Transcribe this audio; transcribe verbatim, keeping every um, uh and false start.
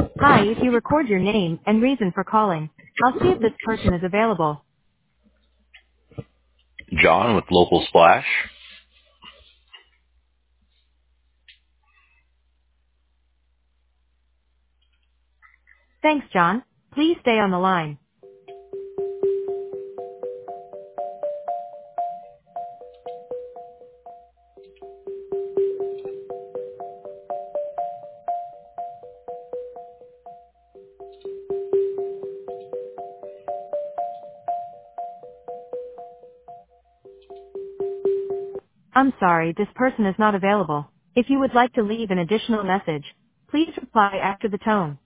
Hi, if you record your name and reason for calling, I'll see if this person is available. John with Local Splash. Thanks, John. Please stay on the line. I'm sorry, this person is not available. If you would like to leave an additional message, please reply after the tone.